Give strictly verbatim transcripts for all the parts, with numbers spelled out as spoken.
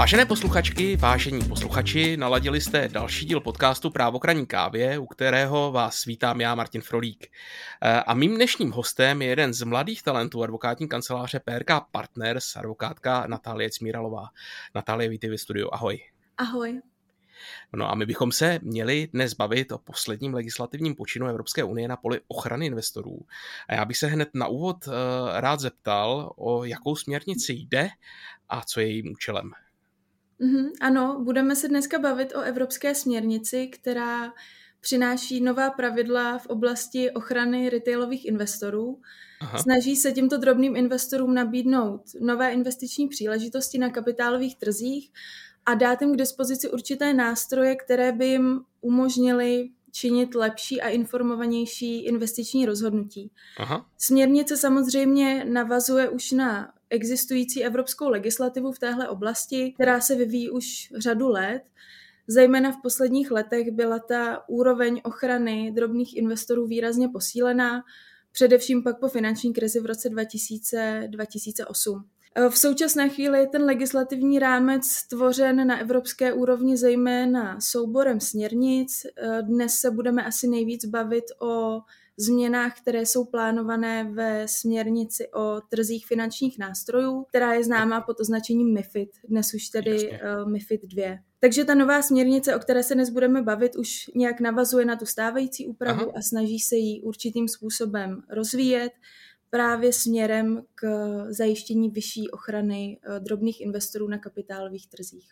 Vážené posluchačky, vážení posluchači, naladili jste další díl podcastu Právo k ranní kávě, u kterého vás vítám já, Martin Frolík. A mým dnešním hostem je jeden z mladých talentů advokátní kanceláře P R K Partners, advokátka Natálie Cmíralová. Natálie, vítej ve studiu, ahoj. Ahoj. No a my bychom se měli dnes bavit o posledním legislativním počinu Evropské unie na poli ochrany investorů. A já bych se hned na úvod rád zeptal, o jakou směrnici jde a co je jejím účelem. Mm-hmm, ano, budeme se dneska bavit o evropské směrnici, která přináší nová pravidla v oblasti ochrany retailových investorů. Aha. Snaží se těmto drobným investorům nabídnout nové investiční příležitosti na kapitálových trzích a dát jim k dispozici určité nástroje, které by jim umožnily činit lepší a informovanější investiční rozhodnutí. Aha. Směrnice samozřejmě navazuje už na existující evropskou legislativu v téhle oblasti, která se vyvíjí už řadu let. Zejména v posledních letech byla ta úroveň ochrany drobných investorů výrazně posílená, především pak po finanční krizi v roce dva tisíce, dva tisíce osm. V současné chvíli je ten legislativní rámec tvořen na evropské úrovni zejména souborem směrnic. Dnes se budeme asi nejvíc bavit o změnách, které jsou plánované ve směrnici o trzích finančních nástrojů, která je známá pod označením MiFID, dnes už tedy uh, MiFID dva. Takže ta nová směrnice, o které se dnes budeme bavit, už nějak navazuje na tu stávající úpravu Aha. a snaží se ji určitým způsobem rozvíjet právě směrem k zajištění vyšší ochrany drobných investorů na kapitálových trzích.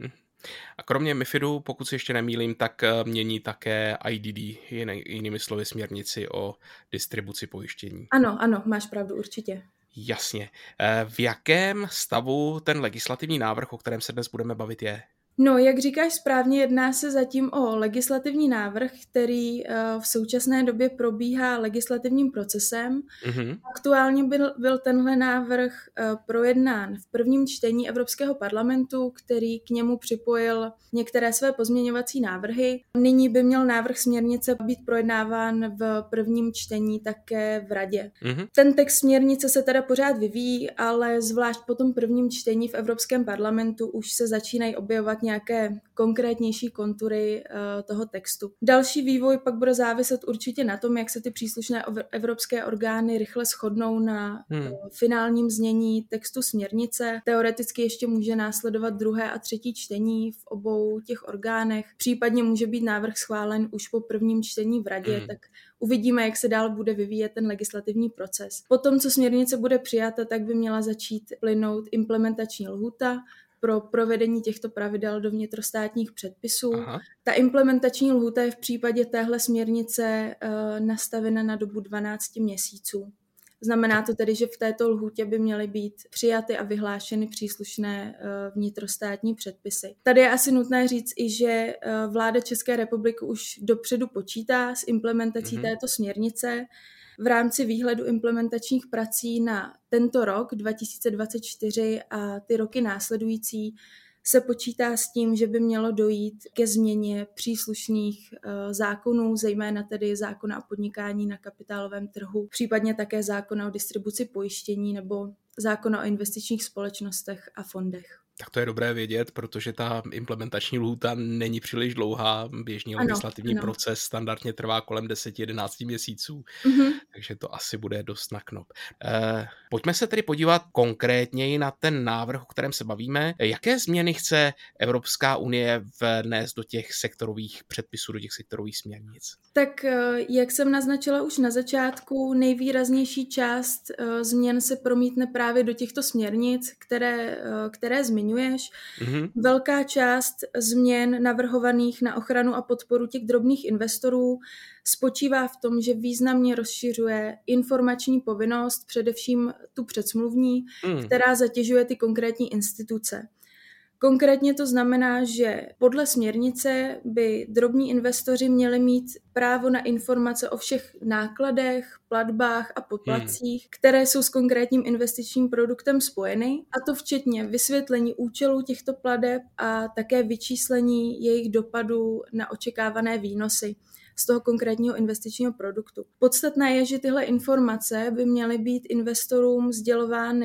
A kromě MiFIDu, pokud si ještě nemýlím, tak mění také I D D, jinými slovy směrnici o distribuci pojištění. Ano, ano, máš pravdu, určitě. Jasně. V jakém stavu ten legislativní návrh, o kterém se dnes budeme bavit, je? No, jak říkáš správně, jedná se zatím o legislativní návrh, který v současné době probíhá legislativním procesem. Mm-hmm. Aktuálně byl, byl tenhle návrh projednán v prvním čtení Evropského parlamentu, který k němu připojil některé své pozměňovací návrhy. Nyní by měl návrh směrnice být projednáván v prvním čtení také v Radě. Mm-hmm. Ten text směrnice se teda pořád vyvíjí, ale zvlášť po tom prvním čtení v Evropském parlamentu už se začínají objevovat nějaké konkrétnější kontury uh, toho textu. Další vývoj pak bude záviset určitě na tom, jak se ty příslušné evropské orgány rychle shodnou na hmm. uh, finálním znění textu směrnice. Teoreticky ještě může následovat druhé a třetí čtení v obou těch orgánech. Případně může být návrh schválen už po prvním čtení v Radě, hmm. tak uvidíme, jak se dál bude vyvíjet ten legislativní proces. Potom, co směrnice bude přijata, tak by měla začít plynout implementační lhůta pro provedení těchto pravidel do vnitrostátních předpisů. Aha. Ta implementační lhůta je v případě téhle směrnice uh, nastavena na dobu dvanáct měsíců. Znamená to tedy, že v této lhůtě by měly být přijaty a vyhlášeny příslušné uh, vnitrostátní předpisy. Tady je asi nutné říct i, že uh, vláda České republiky už dopředu počítá s implementací mhm. této směrnice. V rámci výhledu implementačních prací na tento rok dva tisíce dvacet čtyři a ty roky následující se počítá s tím, že by mělo dojít ke změně příslušných uh, zákonů, zejména tedy zákona o podnikání na kapitálovém trhu, případně také zákona o distribuci pojištění nebo zákona o investičních společnostech a fondech. Tak to je dobré vědět, protože ta implementační lhůta není příliš dlouhá. Běžný ano, legislativní ano. proces standardně trvá kolem deset až jedenáct měsíců, mm-hmm. takže to asi bude dost na knop. Eh, pojďme se tedy podívat konkrétněji na ten návrh, o kterém se bavíme. Jaké změny chce Evropská unie vnést do těch sektorových předpisů, do těch sektorových směrnic? Tak jak jsem naznačila už na začátku, nejvýraznější část změn se promítne právě do těchto směrnic, které, které zmiňuješ. Mm-hmm. Velká část změn navrhovaných na ochranu a podporu těch drobných investorů spočívá v tom, že významně rozšiřuje informační povinnost, především tu předsmluvní, mm. která zatěžuje ty konkrétní instituce. Konkrétně to znamená, že podle směrnice by drobní investoři měli mít právo na informace o všech nákladech, platbách a poplatcích, hmm. které jsou s konkrétním investičním produktem spojeny, a to včetně vysvětlení účelů těchto plateb a také vyčíslení jejich dopadu na očekávané výnosy z toho konkrétního investičního produktu. Podstatné je, že tyhle informace by měly být investorům sdělovány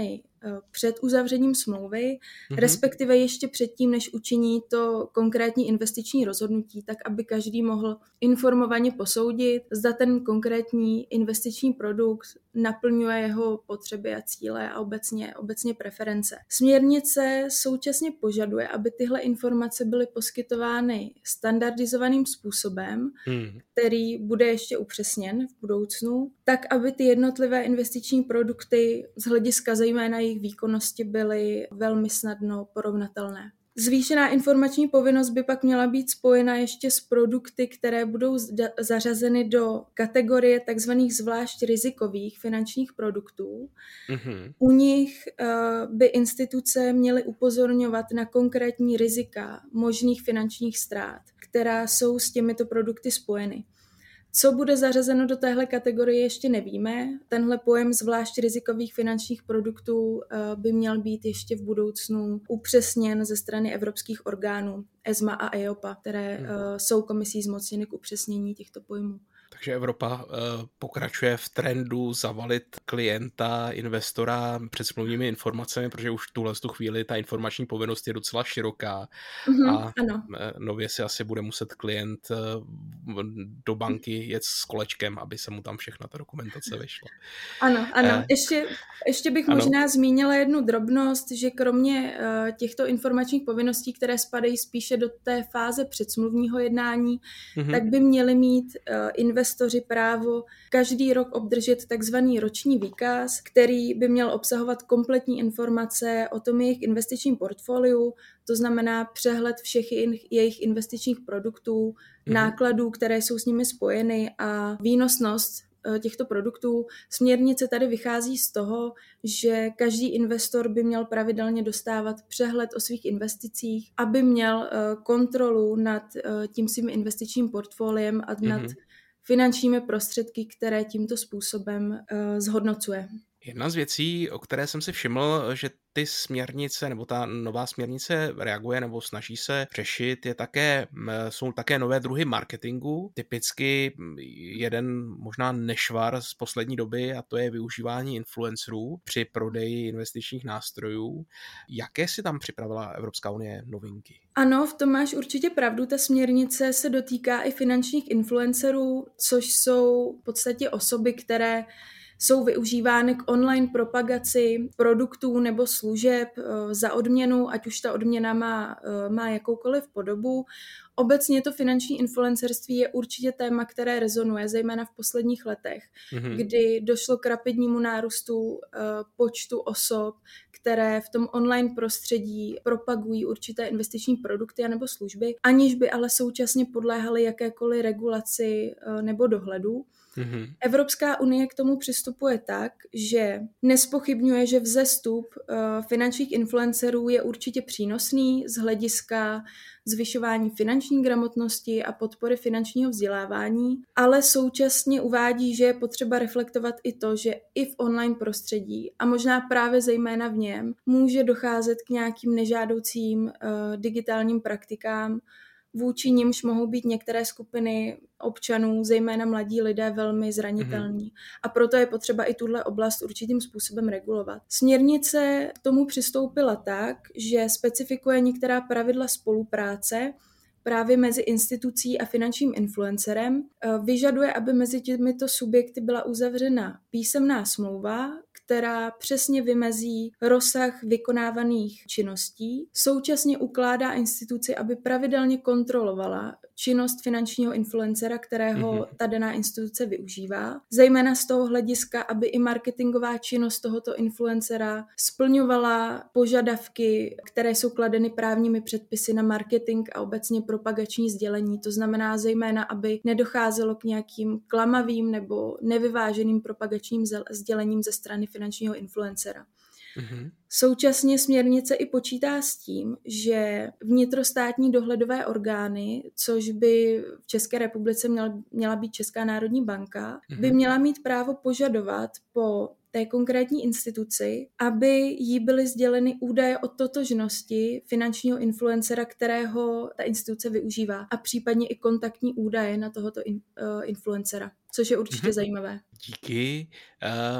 před uzavřením smlouvy, mm-hmm. respektive ještě předtím, než učiní to konkrétní investiční rozhodnutí, tak aby každý mohl informovaně posoudit, zda ten konkrétní investiční produkt naplňuje jeho potřeby a cíle a obecně, obecně preference. Směrnice současně požaduje, aby tyhle informace byly poskytovány standardizovaným způsobem, mm. který bude ještě upřesněn v budoucnu, tak aby ty jednotlivé investiční produkty z hlediska zejména jejich výkonnosti byly velmi snadno porovnatelné. Zvýšená informační povinnost by pak měla být spojena ještě s produkty, které budou zařazeny do kategorie tzv. Zvlášť rizikových finančních produktů. Mm-hmm. U nich uh, by instituce měly upozorňovat na konkrétní rizika možných finančních ztrát, která jsou s těmito produkty spojeny. Co bude zařazeno do téhle kategorie, ještě nevíme. Tenhle pojem zvlášť rizikových finančních produktů by měl být ještě v budoucnu upřesněn ze strany evropských orgánů ESMA a EIOPA, které hmm. jsou komisí zmocněny k upřesnění těchto pojmů. Takže Evropa uh, pokračuje v trendu zavalit klienta, investora předsmluvními informacemi, protože už v tuhle tu chvíli ta informační povinnost je docela široká mm-hmm, a ano. nově si asi bude muset klient uh, do banky jet s kolečkem, aby se mu tam všechna ta dokumentace vyšla. Ano, ano. Uh, ještě, ještě bych ano. možná zmínila jednu drobnost, že kromě uh, těchto informačních povinností, které spadají spíše do té fáze předsmluvního jednání, mm-hmm. tak by měly mít uh, investoři právo každý rok obdržet takzvaný roční výkaz, který by měl obsahovat kompletní informace o tom jejich investičním portfoliu, to znamená přehled všech jejich investičních produktů, mm-hmm. nákladů, které jsou s nimi spojeny a výnosnost těchto produktů. Směrnice tady vychází z toho, že každý investor by měl pravidelně dostávat přehled o svých investicích, aby měl kontrolu nad tím svým investičním portfoliem a nad mm-hmm. finančními prostředky, které tímto způsobem uh, zhodnocuje. Jedna z věcí, o které jsem si všiml, že ty směrnice nebo ta nová směrnice reaguje nebo snaží se řešit, je také, jsou také nové druhy marketingu. Typicky jeden možná nešvar z poslední doby a to je využívání influencerů při prodeji investičních nástrojů. Jaké si tam připravila Evropská unie novinky? Ano, v tom máš určitě pravdu. Ta směrnice se dotýká i finančních influencerů, což jsou v podstatě osoby, které jsou využívány k online propagaci produktů nebo služeb za odměnu, ať už ta odměna má, má jakoukoliv podobu. Obecně to finanční influencerství je určitě téma, které rezonuje, zejména v posledních letech, mm-hmm. kdy došlo k rapidnímu nárůstu uh, počtu osob, které v tom online prostředí propagují určité investiční produkty anebo služby, aniž by ale současně podléhaly jakékoliv regulaci uh, nebo dohledu. Mm-hmm. Evropská unie k tomu přistupuje tak, že nespochybňuje, že vzestup uh, finančních influencerů je určitě přínosný z hlediska zvyšování finanční gramotnosti a podpory finančního vzdělávání, ale současně uvádí, že je potřeba reflektovat i to, že i v online prostředí a možná právě zejména v něm může docházet k nějakým nežádoucím uh, digitálním praktikám, vůči nimž mohou být některé skupiny občanů, zejména mladí lidé, velmi zranitelní. Mm-hmm. A proto je potřeba i tuhle oblast určitým způsobem regulovat. Směrnice k tomu přistoupila tak, že specifikuje některá pravidla spolupráce právě mezi institucí a finančním influencerem. Vyžaduje, aby mezi těmito subjekty byla uzavřena písemná smlouva, která přesně vymezí rozsah vykonávaných činností. Současně ukládá instituci, aby pravidelně kontrolovala činnost finančního influencera, kterého mm-hmm. ta daná instituce využívá. Zejména z toho hlediska, aby i marketingová činnost tohoto influencera splňovala požadavky, které jsou kladeny právními předpisy na marketing a obecně propagační sdělení. To znamená zejména, aby nedocházelo k nějakým klamavým nebo nevyváženým propagačním sdělením ze strany finančního influencera. Mm-hmm. Současně směrnice i počítá s tím, že vnitrostátní dohledové orgány, což by v České republice měla, měla být Česká národní banka, mm-hmm. by měla mít právo požadovat po té konkrétní instituci, aby jí byly sděleny údaje o totožnosti finančního influencera, kterého ta instituce využívá, a případně i kontaktní údaje na tohoto in, uh, influencera, což je určitě mm-hmm. zajímavé. Díky. Um...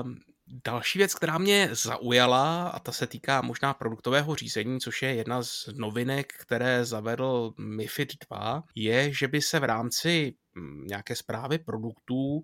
Další věc, která mě zaujala, a ta se týká možná produktového řízení, což je jedna z novinek, které zavedl MiFID dva, je, že by se v rámci nějaké správy produktů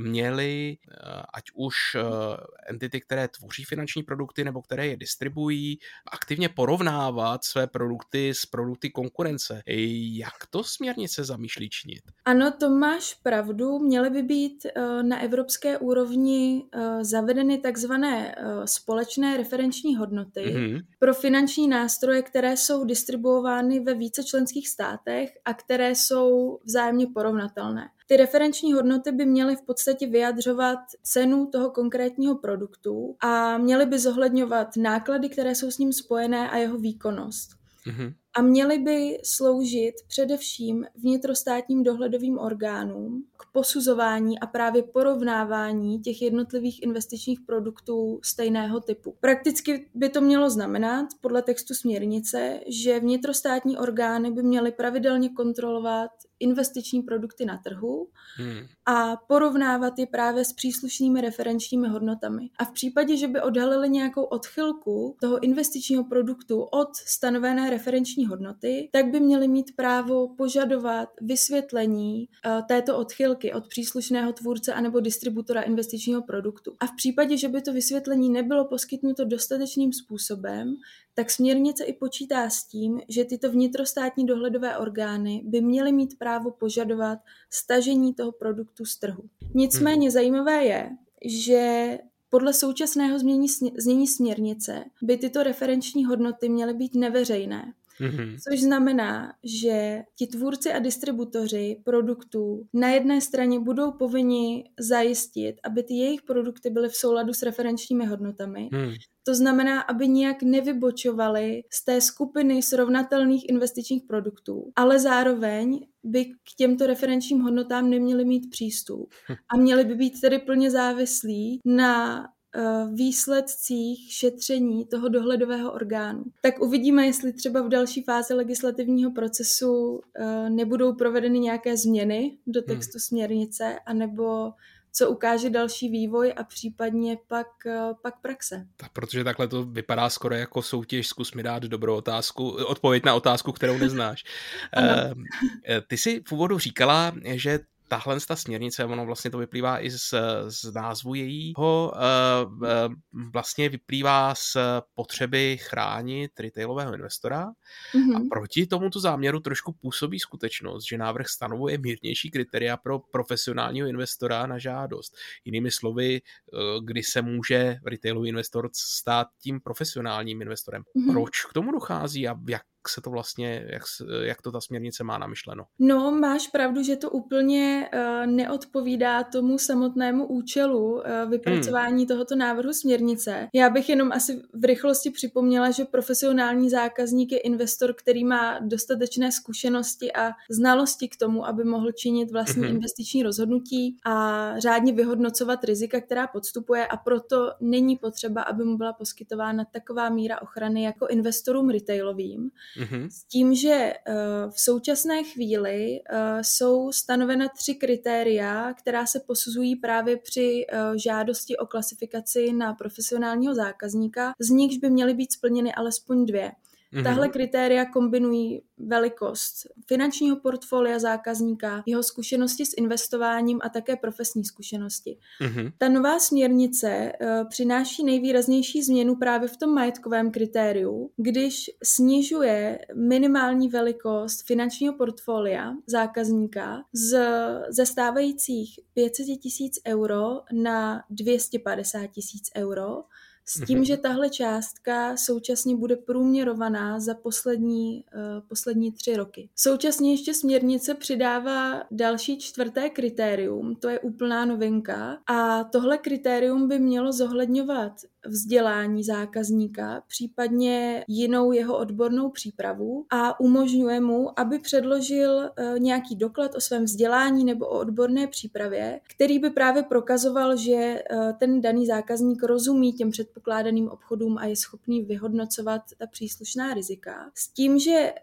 měly, ať už entity, které tvoří finanční produkty nebo které je distribuují, aktivně porovnávat své produkty s produkty konkurence. Jak to směrnice zamýšlí činit? Ano, to máš pravdu. Měly by být na evropské úrovni zavedeny takzvané společné referenční hodnoty mm-hmm. pro finanční nástroje, které jsou distribuovány ve více členských státech a které jsou vzájemně porovnatelné. Ty referenční hodnoty by měly v podstatě vyjadřovat cenu toho konkrétního produktu a měly by zohledňovat náklady, které jsou s ním spojené a jeho výkonnost. Mm-hmm. A měly by sloužit především vnitrostátním dohledovým orgánům k posuzování a právě porovnávání těch jednotlivých investičních produktů stejného typu. Prakticky by to mělo znamenat, podle textu směrnice, že vnitrostátní orgány by měly pravidelně kontrolovat investiční produkty na trhu hmm. a porovnávat je právě s příslušnými referenčními hodnotami. A v případě, že by odhalili nějakou odchylku toho investičního produktu od stanovené referenční hodnoty, tak by měli mít právo požadovat vysvětlení uh, této odchylky od příslušného tvůrce anebo distributora investičního produktu. A v případě, že by to vysvětlení nebylo poskytnuto dostatečným způsobem, tak směrnice i počítá s tím, že tyto vnitrostátní dohledové orgány by měly mít právo požadovat stažení toho produktu z trhu. Nicméně zajímavé je, že podle současného znění směrnice by tyto referenční hodnoty měly být neveřejné. Mm-hmm. Což znamená, že ti tvůrci a distributoři produktů na jedné straně budou povinni zajistit, aby ty jejich produkty byly v souladu s referenčními hodnotami. Mm. To znamená, aby nijak nevybočovali z té skupiny srovnatelných investičních produktů, ale zároveň by k těmto referenčním hodnotám neměli mít přístup a měli by být tedy plně závislí na výsledcích šetření toho dohledového orgánu. Tak uvidíme, jestli třeba v další fázi legislativního procesu nebudou provedeny nějaké změny do textu směrnice, anebo co ukáže další vývoj a případně pak, pak praxe. Tak protože takhle to vypadá skoro jako soutěž, zkus mi dát dobrou otázku, odpověď na otázku, kterou neznáš. Ty jsi v úvodu říkala, že tahle ta směrnice, ono vlastně to vyplývá i z, z názvu jejího, vlastně vyplývá z potřeby chránit retailového investora mm-hmm. a proti tomuto záměru trošku působí skutečnost, že návrh stanovuje mírnější kritéria pro profesionálního investora na žádost. Jinými slovy, kdy se může retailový investor stát tím profesionálním investorem. Mm-hmm. Proč k tomu dochází a jak se to vlastně, jak, jak to ta směrnice má namyšleno? No, máš pravdu, že to úplně uh, neodpovídá tomu samotnému účelu uh, vypracování hmm. tohoto návrhu směrnice. Já bych jenom asi v rychlosti připomněla, že profesionální zákazník je investor, který má dostatečné zkušenosti a znalosti k tomu, aby mohl činit vlastní hmm. investiční rozhodnutí a řádně vyhodnocovat rizika, která podstupuje, a proto není potřeba, aby mu byla poskytována taková míra ochrany jako investorům retailovým. Mm-hmm. S tím, že uh, v současné chvíli uh, jsou stanovena tři kritéria, která se posuzují právě při uh, žádosti o klasifikaci na profesionálního zákazníka, z nichž by měly být splněny alespoň dvě. Mm-hmm. Tahle kritéria kombinují velikost finančního portfolia zákazníka, jeho zkušenosti s investováním a také profesní zkušenosti. Mm-hmm. Ta nová směrnice uh, přináší nejvýraznější změnu právě v tom majetkovém kritériu, když snižuje minimální velikost finančního portfolia zákazníka z, ze stávajících pět set tisíc euro na dvě stě padesát tisíc euro, s tím, že tahle částka současně bude průměrovaná za poslední, uh, poslední tři roky. Současně ještě směrnice přidává další čtvrté kritérium, to je úplná novinka, a tohle kritérium by mělo zohledňovat vzdělání zákazníka, případně jinou jeho odbornou přípravu, a umožňuje mu, aby předložil uh, nějaký doklad o svém vzdělání nebo o odborné přípravě, který by právě prokazoval, že uh, ten daný zákazník rozumí těm předpokládaným obchodům a je schopný vyhodnocovat ta příslušná rizika. S tím, že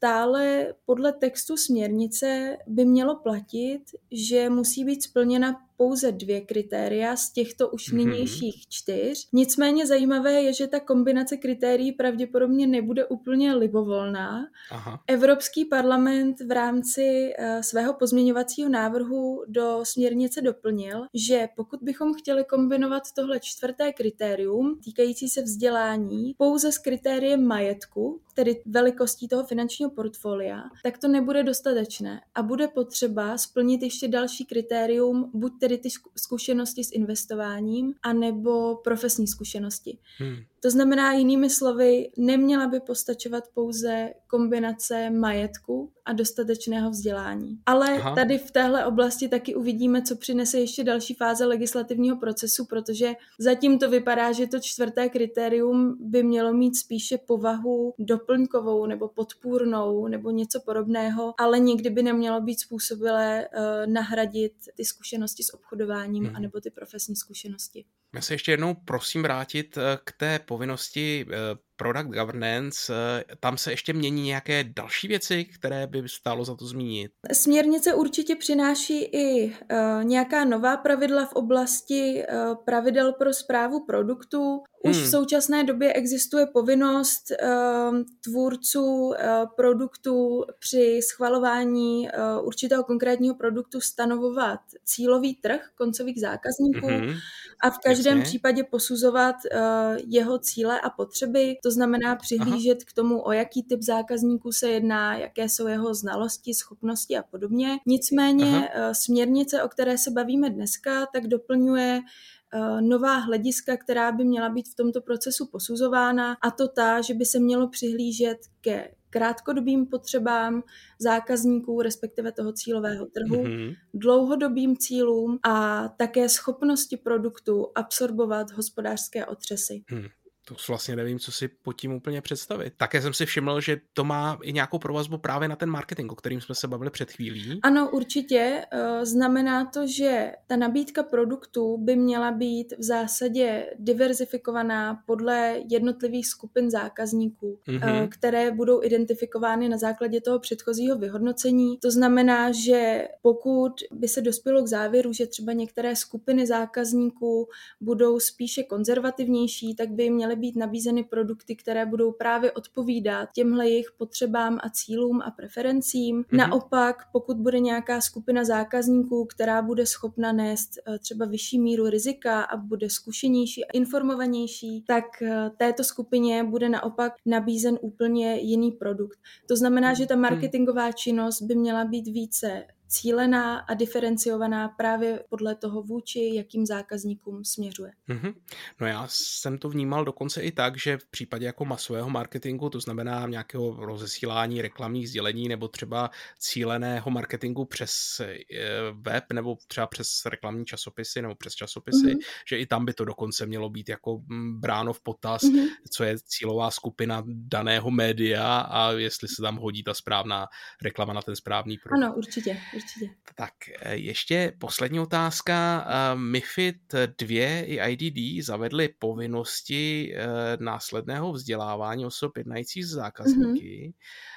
stále podle textu směrnice by mělo platit, že musí být splněna pouze dvě kritéria z těchto už nynějších čtyř. Nicméně zajímavé je, že ta kombinace kritérií pravděpodobně nebude úplně libovolná. Aha. Evropský parlament v rámci uh, svého pozměňovacího návrhu do směrnice doplnil, že pokud bychom chtěli kombinovat tohle čtvrté kritérium týkající se vzdělání pouze s kritériem majetku, tedy velikostí toho finančního portfolia, tak to nebude dostatečné a bude potřeba splnit ještě další kritérium, buď tedy ty zkušenosti s investováním, anebo profesní zkušenosti. Hmm. To znamená, jinými slovy, neměla by postačovat pouze kombinace majetku a dostatečného vzdělání. Ale Aha. tady v téhle oblasti taky uvidíme, co přinese ještě další fáze legislativního procesu, protože zatím to vypadá, že to čtvrté kritérium by mělo mít spíše povahu doplňkovou nebo podpůrnou nebo něco podobného, ale nikdy by nemělo být způsobilé uh, nahradit ty zkušenosti s obchodováním hmm. anebo ty profesní zkušenosti. Já se ještě jednou prosím vrátit k té povinnosti product governance. Tam se ještě mění nějaké další věci, které by stálo za to zmínit? Směrnice určitě přináší i uh, nějaká nová pravidla v oblasti uh, pravidel pro správu produktů. Už hmm. v současné době existuje povinnost uh, tvůrců uh, produktů při schvalování uh, určitého konkrétního produktu stanovovat cílový trh koncových zákazníků hmm. a v každém Jasně. případě posuzovat uh, jeho cíle a potřeby. To znamená přihlížet Aha. k tomu, o jaký typ zákazníků se jedná, jaké jsou jeho znalosti, schopnosti a podobně. Nicméně Aha. uh, směrnice, o které se bavíme dneska, tak doplňuje nová hlediska, která by měla být v tomto procesu posuzována, a to ta, že by se mělo přihlížet ke krátkodobým potřebám zákazníků, respektive toho cílového trhu, mm-hmm. dlouhodobým cílům a také schopnosti produktu absorbovat hospodářské otřesy. Hmm. To vlastně nevím, co si pod tím úplně představit. Také jsem si všiml, že to má i nějakou provazbu právě na ten marketing, o kterým jsme se bavili před chvílí. Ano, určitě. Znamená to, že ta nabídka produktů by měla být v zásadě diverzifikovaná podle jednotlivých skupin zákazníků, mm-hmm. které budou identifikovány na základě toho předchozího vyhodnocení. To znamená, že pokud by se dospělo k závěru, že třeba některé skupiny zákazníků budou spíše konzervativnější, tak by jim měly být nabízeny produkty, které budou právě odpovídat těmhle jejich potřebám a cílům a preferencím. Mm-hmm. Naopak, pokud bude nějaká skupina zákazníků, která bude schopna nést třeba vyšší míru rizika a bude zkušenější a informovanější, tak této skupině bude naopak nabízen úplně jiný produkt. To znamená, že ta marketingová činnost by měla být více cílená a diferenciovaná právě podle toho, vůči jakým zákazníkům směřuje. Mm-hmm. No já jsem to vnímal dokonce i tak, že v případě jako masového marketingu, to znamená nějakého rozesílání reklamních sdělení nebo třeba cíleného marketingu přes web nebo třeba přes reklamní časopisy nebo přes časopisy, mm-hmm. že i tam by to dokonce mělo být jako bráno v potaz, mm-hmm. co je cílová skupina daného média a jestli se tam hodí ta správná reklama na ten správný produkt. Ano, určitě. Určitě. Tak ještě poslední otázka. MiFID dva i I D D zavedly povinnosti následného vzdělávání osob jednajících s zákazníky.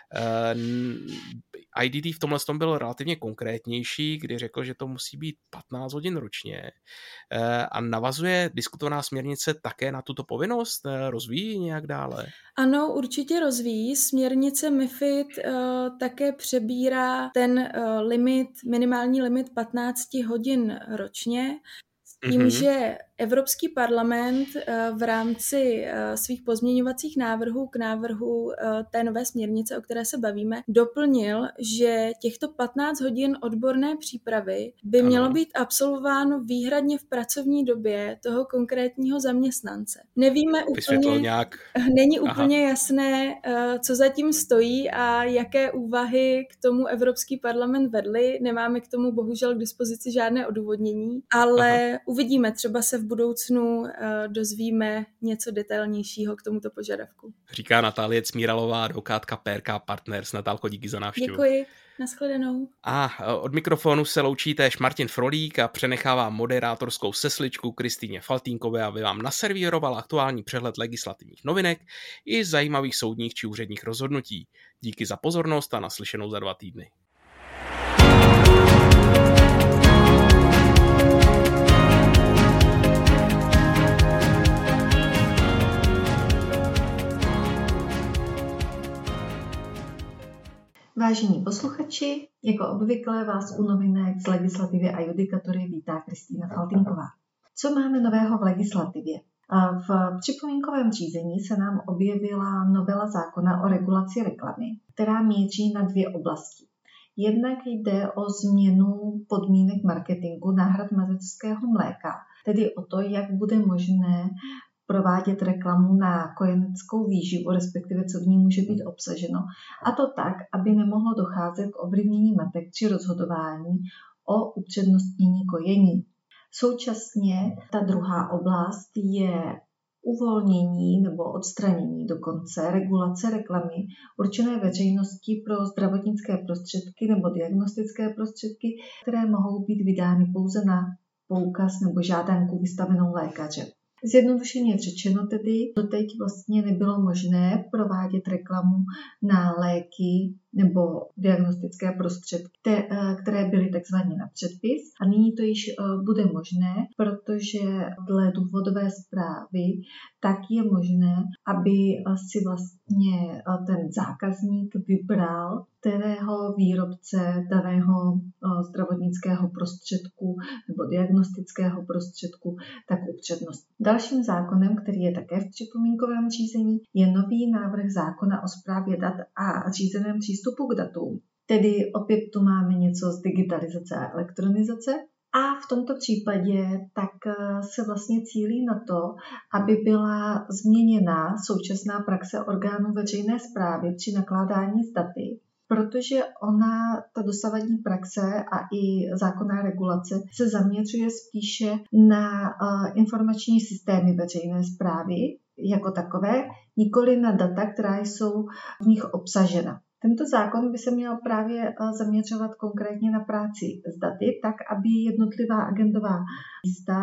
Mm-hmm. I D D v tomhle tom byl relativně konkrétnější, kdy řekl, že to musí být patnáct hodin ročně. A navazuje diskutovaná směrnice také na tuto povinnost? Rozvíjí nějak dále? Ano, určitě rozvíjí. Směrnice MiFID uh, také přebírá ten uh, limit, minimální limit patnáct hodin ročně, s tím, mm-hmm. že Evropský parlament v rámci svých pozměňovacích návrhů k návrhu té nové směrnice, o které se bavíme, doplnil, že těchto patnáct hodin odborné přípravy by ano. mělo být absolvováno výhradně v pracovní době toho konkrétního zaměstnance. Nevíme úplně, nějak... není úplně Aha. jasné, co zatím stojí a jaké úvahy k tomu Evropský parlament vedli. Nemáme k tomu bohužel k dispozici žádné odůvodnění, ale Aha. uvidíme, třeba se v budoucnu uh, dozvíme něco detailnějšího k tomuto požadavku. Říká Natálie Cmíralová, advokátka P R K Partners. Natálko, díky za návštěvu. Děkuji, nashledanou. A od mikrofonu se loučí též Martin Frolík a přenechává moderátorskou sesličku Kristýně Faltýnkové, aby vám naservíroval aktuální přehled legislativních novinek i zajímavých soudních či úředních rozhodnutí. Díky za pozornost a naslyšenou za dva týdny. posluchači, jako obvykle vás u novinek z legislativy a judikatury vítá Kristýna Faltýnková. Co máme nového v legislativě? V připomínkovém řízení se nám objevila novela zákona o regulaci reklamy, která míří na dvě oblasti. Jednak jde o změnu podmínek marketingu náhrad mateřského mléka, tedy o to, jak bude možné provádět reklamu na kojeneckou výživu, respektive co v ní může být obsaženo. A to tak, aby nemohlo docházet k ovlivnění matek při rozhodování o upřednostnění kojení. Současně ta druhá oblast je uvolnění nebo odstranění dokonce regulace reklamy určené veřejnosti pro zdravotnické prostředky nebo diagnostické prostředky, které mohou být vydány pouze na poukaz nebo žádanku vystavenou lékařem. Zjednodušeně řečeno tedy, doteď vlastně nebylo možné provádět reklamu na léky nebo diagnostické prostředky, které byly takzvaně na předpis. A nyní to již bude možné, protože dle důvodové zprávy tak je možné, aby si vlastně ten zákazník vybral, kterého výrobce daného zdravotnického prostředku nebo diagnostického prostředku tak upřednostní. Dalším zákonem, který je také v připomínkovém řízení, je nový návrh zákona o správě dat a řízeném přístupu k datům. Tedy opět tu máme něco z digitalizace a elektronizace. A v tomto případě tak se vlastně cílí na to, aby byla změněna současná praxe orgánů veřejné správy při nakládání s daty, protože ona, ta dosavadní praxe a i zákonná regulace se zaměřuje spíše na uh, informační systémy veřejné správy jako takové, nikoli na data, která jsou v nich obsažena. Tento zákon by se měl právě zaměřovat konkrétně na práci s daty, tak aby jednotlivá agendová místa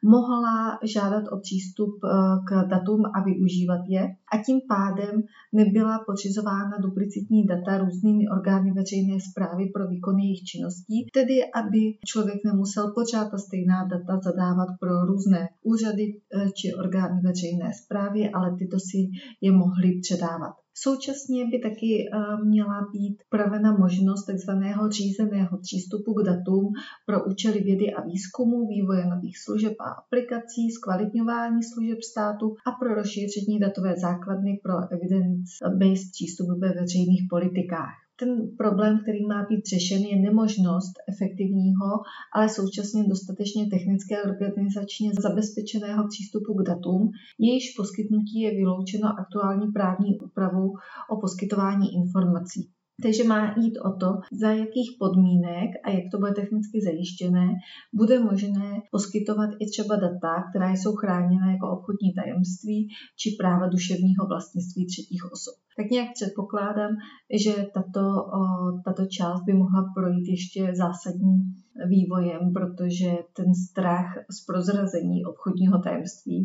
mohla žádat o přístup k datům a využívat je a tím pádem nebyla pořizována duplicitní data různými orgány veřejné správy pro výkon jejich činností, tedy aby člověk nemusel pořád ta stejná data zadávat pro různé úřady či orgány veřejné správy, ale tyto si je mohly předávat. Současně by taky měla být upravena možnost tzv. Řízeného přístupu k datům pro účely vědy a výzkumu, vývoje nových služeb a aplikací, zkvalitňování služeb státu a pro rozšíření datové základny pro evidence-based přístup ve veřejných politikách. Ten problém, který má být řešen, je nemožnost efektivního, ale současně dostatečně technické a organizačně zabezpečeného přístupu k datům, jejíž poskytnutí je vyloučeno aktuální právní úpravou o poskytování informací. Takže má jít o to, za jakých podmínek a jak to bude technicky zajištěné, bude možné poskytovat i třeba data, která jsou chráněna jako obchodní tajemství či práva duševního vlastnictví třetích osob. Tak nějak předpokládám, že tato, tato část by mohla projít ještě zásadní vývojem, protože ten strach z prozrazení obchodního tajemství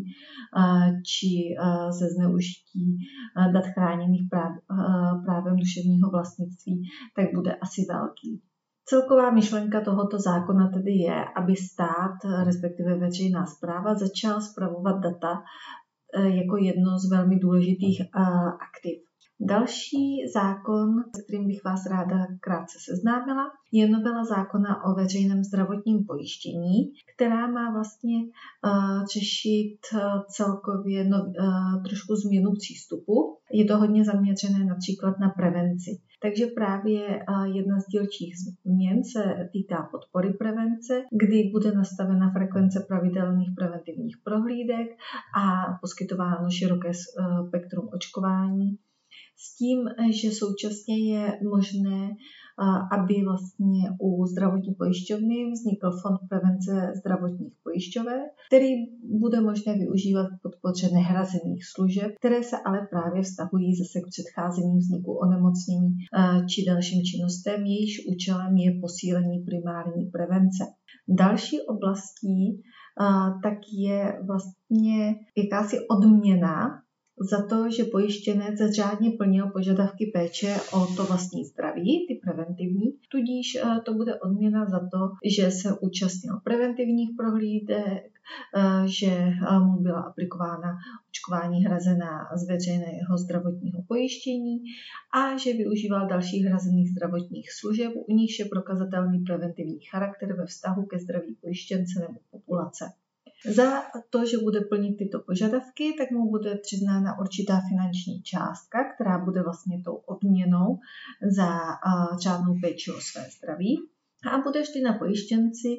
či ze zneužití dat chráněných práv, právem duševního vlastnictví, tak bude asi velký. Celková myšlenka tohoto zákona tedy je, aby stát, respektive veřejná správa, začal spravovat data jako jedno z velmi důležitých aktiv. Další zákon, s kterým bych vás ráda krátce seznámila, je novela zákona o veřejném zdravotním pojištění, která má vlastně uh, řešit uh, celkově no, uh, trošku změnu přístupu. Je to hodně zaměřené například na prevenci. Takže právě uh, jedna z dílčích změn se týká podpory prevence, kdy bude nastavena frekvence pravidelných preventivních prohlídek a poskytováno široké uh, spektrum očkování. S tím, že současně je možné, aby vlastně u zdravotní pojišťovny vznikl fond prevence zdravotních pojišťoven, který bude možné využívat v podpoře nehrazených služeb, které se ale právě vztahují zase k předcházení vzniku onemocnění či dalším činnostem, jejíž účelem je posílení primární prevence. Další oblastí tak je vlastně jakási odměna za to, že pojištěnec řádně plnil požadavky péče o to vlastní zdraví, ty preventivní, tudíž to bude odměna za to, že se účastnil preventivních prohlídek, že mu byla aplikována očkování hrazená z veřejného zdravotního pojištění a že využíval dalších hrazených zdravotních služeb, u nichž je prokazatelný preventivní charakter ve vztahu ke zdraví pojištěnce nebo populace. Za to, že bude plnit tyto požadavky, tak mu bude přiznána určitá finanční částka, která bude vlastně tou odměnou za řádnou péči o své zdraví. A bude vždy na pojištěnci,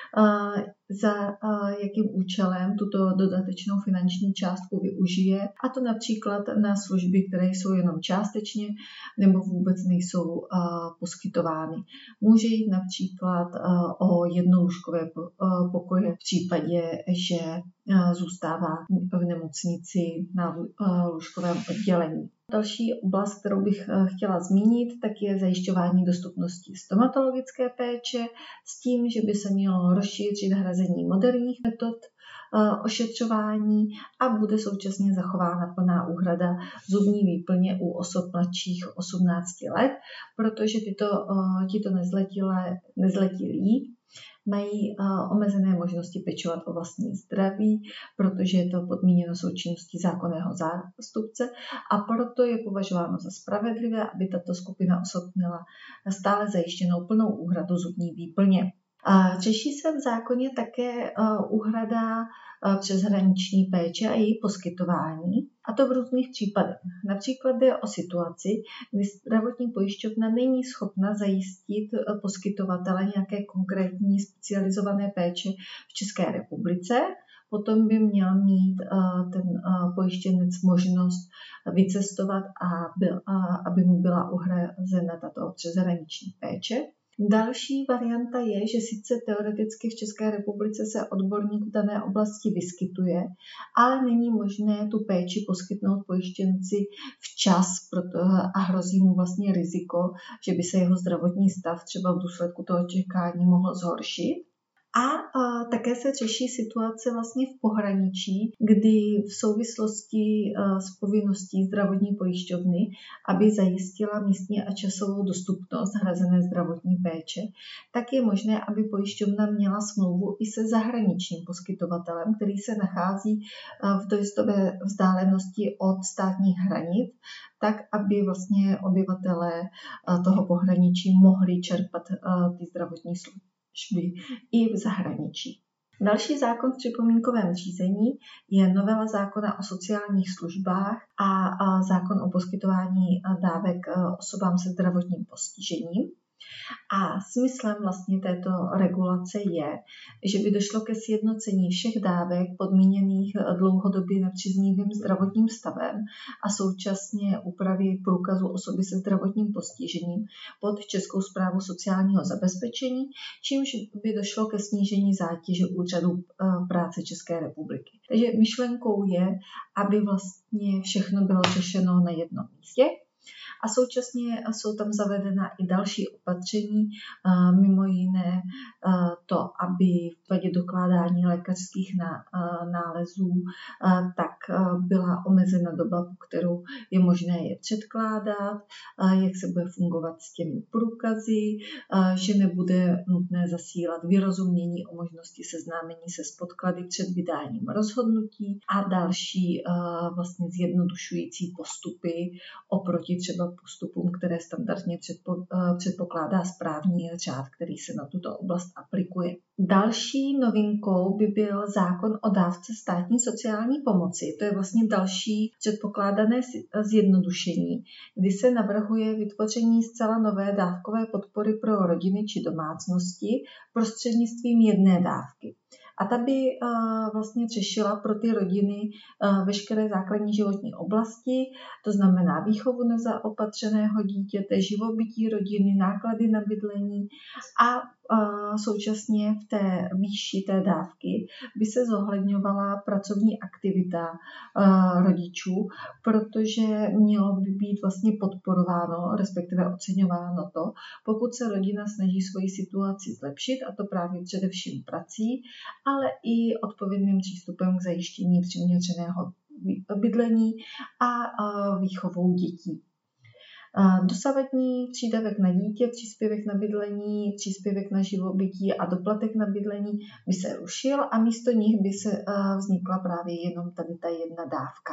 za jakým účelem tuto dodatečnou finanční částku využije, a to například na služby, které jsou jenom částečně nebo vůbec nejsou poskytovány. Může jít například o jednolůžkové pokoje v případě, že zůstává v nemocnici na lůžkovém oddělení. Další oblast, kterou bych chtěla zmínit, tak je zajišťování dostupnosti stomatologické péče s tím, že by se mělo rozšířit hrazení moderních metod ošetřování a bude současně zachována plná úhrada zubní výplně u osob mladších osmnácti let, protože tyto, tyto nezletilé, nezletilí mají omezené možnosti pečovat o vlastní zdraví, protože je to podmíněno součinností zákonného zástupce a proto je považováno za spravedlivé, aby tato skupina osob měla stále zajištěnou plnou úhradu zubní výplně. Řeší se v zákoně také úhrada přeshraniční péče a její poskytování, a to v různých případech. Například jde o situaci, kdy zdravotní pojišťovna není schopna zajistit poskytovatele nějaké konkrétní specializované péče v České republice. Potom by měl mít ten pojištěnec možnost vycestovat, aby mu byla uhrazena tato přeshraniční péče. Další varianta je, že sice teoreticky v České republice se odborník v dané oblasti vyskytuje, ale není možné tu péči poskytnout pojištěnci včas a hrozí mu vlastně riziko, že by se jeho zdravotní stav třeba v důsledku toho čekání mohl zhoršit. A, a také se řeší situace vlastně v pohraničí, kdy v souvislosti a, s povinností zdravotní pojišťovny, aby zajistila místní a časovou dostupnost hrazené zdravotní péče, tak je možné, aby pojišťovna měla smlouvu i se zahraničním poskytovatelem, který se nachází v dojezdové vzdálenosti od státních hranic, tak aby vlastně obyvatelé toho pohraničí mohli čerpat ty zdravotní služby i v zahraničí. Další zákon v připomínkovém řízení je novela zákona o sociálních službách a zákon o poskytování dávek osobám se zdravotním postižením. A smyslem vlastně této regulace je, že by došlo ke sjednocení všech dávek podmíněných dlouhodobě nepříznivým zdravotním stavem a současně úpravy průkazu osoby se zdravotním postižením pod Českou správu sociálního zabezpečení, čímž by došlo ke snížení zátěže úřadů práce České republiky. Takže myšlenkou je, aby vlastně všechno bylo řešeno na jednom místě. A současně jsou tam zavedena i další opatření, mimo jiné to, aby v případě dokládání lékařských nálezů tak byla omezena doba, po kterou je možné je předkládat, jak se bude fungovat s těmi průkazy, že nebude nutné zasílat vyrozumění o možnosti seznámení se s podklady před vydáním rozhodnutí a další vlastně zjednodušující postupy oproti třeba postupům, které standardně předpo, předpokládá správní řád, který se na tuto oblast aplikuje. Další novinkou by byl zákon o dávce státní sociální pomoci. To je vlastně další předpokládané zjednodušení, kdy se navrhuje vytvoření zcela nové dávkové podpory pro rodiny či domácnosti prostřednictvím jedné dávky. A ta by vlastně řešila pro ty rodiny veškeré základní životní oblasti, to znamená výchovu nezaopatřeného dítěte, živobytí rodiny, náklady na bydlení a současně v té výši té dávky by se zohledňovala pracovní aktivita rodičů, protože mělo by být vlastně podporováno, respektive oceňováno to, pokud se rodina snaží svoji situaci zlepšit, a to právě především prací, ale i odpovědným přístupem k zajištění přiměřeného bydlení a výchovou dětí. Dosavadní přídavek na dítě, příspěvek na bydlení, příspěvek na živobytí a doplatek na bydlení by se rušil a místo nich by se vznikla právě jenom tady ta jedna dávka.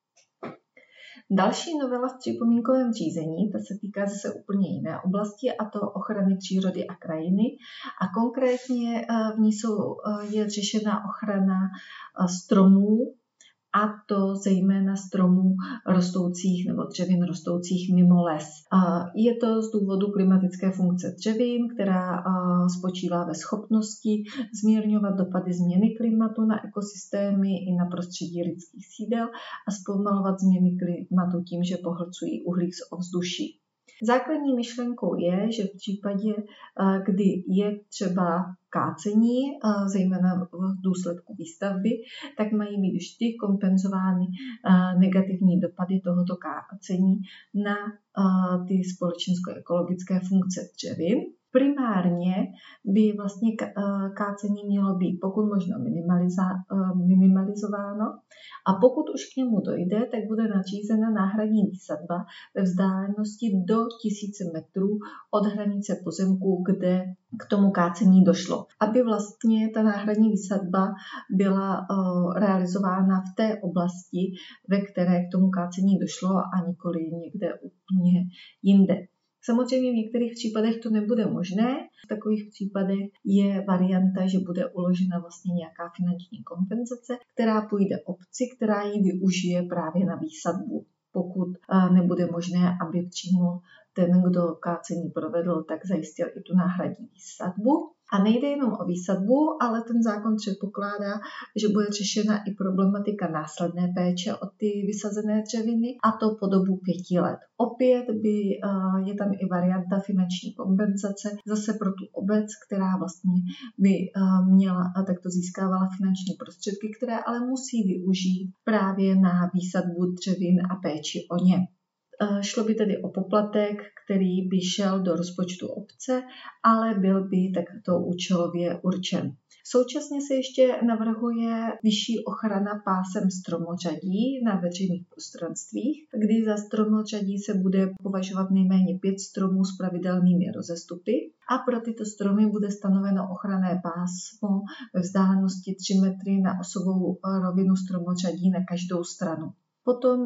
Další novela v připomínkovém řízení, ta se týká zase úplně jiné oblasti, a to ochrany přírody a krajiny. A konkrétně v ní jsou, je řešena ochrana stromů, a to zejména stromů rostoucích nebo dřevin rostoucích mimo les. Je to z důvodu klimatické funkce dřevin, která spočívá ve schopnosti zmírňovat dopady změny klimatu na ekosystémy i na prostředí lidských sídel a zpomalovat změny klimatu tím, že pohlcují uhlík z ovzduší. Základní myšlenkou je, že v případě, kdy je třeba kácení, zejména v důsledku výstavby, tak mají být vždy kompenzovány negativní dopady tohoto kácení na ty společensko-ekologické funkce dřevin. Primárně by vlastně kácení mělo být pokud možno minimalizováno a pokud už k němu dojde, tak bude nařízena náhradní výsadba ve vzdálenosti do tisíce metrů od hranice pozemku, kde k tomu kácení došlo. Aby vlastně ta náhradní výsadba byla realizována v té oblasti, ve které k tomu kácení došlo a nikoli někde úplně jinde. Samozřejmě v některých případech to nebude možné. V takových případech je varianta, že bude uložena vlastně nějaká finanční kompenzace, která půjde obci, která ji využije právě na výsadbu. Pokud nebude možné, aby přímo ten, kdo kácení provedl, tak zajistil i tu náhradní výsadbu. A nejde jenom o výsadbu, ale ten zákon předpokládá, že bude řešena i problematika následné péče o ty vysazené dřeviny, a to po dobu pěti let. Opět by, je tam i varianta finanční kompenzace zase pro tu obec, která vlastně by měla a takto získávala finanční prostředky, které ale musí využít právě na výsadbu dřevin a péči o ně. Šlo by tedy o poplatek, který by šel do rozpočtu obce, ale byl by takto účelově určen. Současně se ještě navrhuje vyšší ochrana pásem stromořadí na veřejných prostranstvích, kdy za stromořadí se bude považovat nejméně pět stromů s pravidelnými rozestupy a pro tyto stromy bude stanoveno ochranné pásmo ve vzdálenosti tři metry na osovou rovinu stromořadí na každou stranu. Potom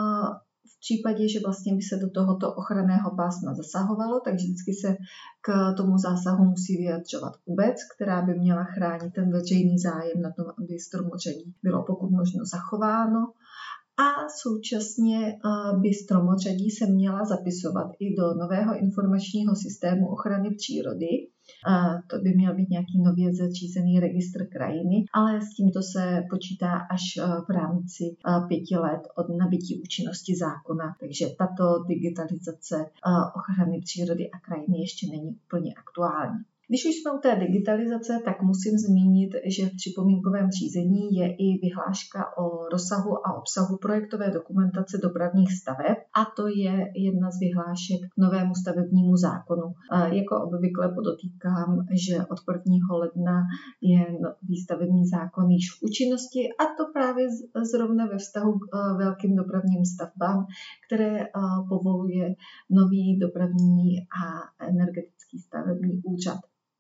v případě, že vlastně by se do tohoto ochranného pásma zasahovalo, tak vždycky se k tomu zásahu musí vyjadřovat obec, která by měla chránit ten veřejný zájem na tom, aby stromořadí bylo pokud možno zachováno. A současně by stromořadí se měla zapisovat i do nového informačního systému ochrany přírody. To by měl být nějaký nově zřízený registr krajiny, ale s tímto se počítá až v rámci pěti let od nabytí účinnosti zákona. Takže tato digitalizace ochrany přírody a krajiny ještě není úplně aktuální. Když už jsme u té digitalizace, tak musím zmínit, že v připomínkovém řízení je i vyhláška o rozsahu a obsahu projektové dokumentace dopravních staveb, a to je jedna z vyhlášek k novému stavebnímu zákonu. Jako obvykle podotýkám, že od prvního ledna je nový stavební zákon již v účinnosti, a to právě zrovna ve vztahu k velkým dopravním stavbám, které povoluje nový dopravní a energetický stavební úřad.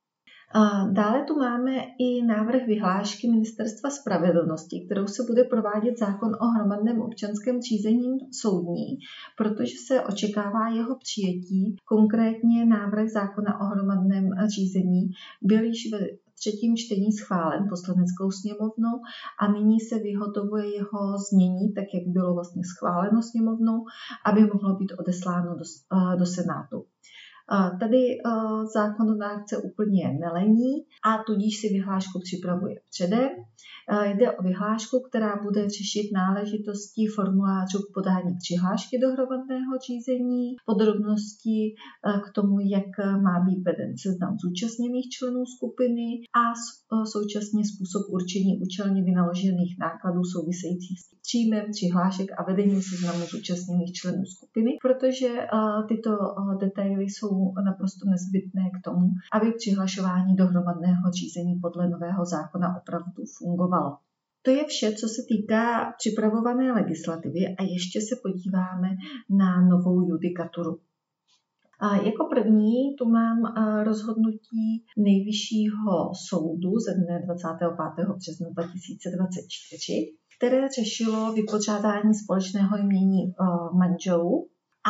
Dále tu máme i návrh vyhlášky Ministerstva spravedlnosti, kterou se bude provádět zákon o hromadném občanském řízení soudní, protože se očekává jeho přijetí. Konkrétně návrh zákona o hromadném řízení byl již ve třetím čtení schválen Poslaneckou sněmovnou a nyní se vyhotovuje jeho znění, tak jak bylo vlastně schváleno sněmovnou, aby mohlo být odesláno do, do Senátu. Tady zákonodárce úplně nelení a tudíž si vyhlášku připravuje předem. Jde o vyhlášku, která bude řešit náležitosti formulářů k podání přihlášky do hromadného řízení, podrobnosti k tomu, jak má být veden seznam zúčastněných členů skupiny a současně způsob určení účelně vynaložených nákladů souvisejících s příjmem přihlášek a vedením seznamu zúčastněných členů skupiny, protože tyto detaily jsou naprosto nezbytné k tomu, aby přihlašování do hromadného řízení podle nového zákona opravdu fungovalo. To je vše, co se týká připravované legislativy a ještě se podíváme na novou judikaturu. A jako první tu mám rozhodnutí Nejvyššího soudu ze dne dvacátého pátého března dva tisíce dvacet čtyři, které řešilo vypořádání společného jmění manželů.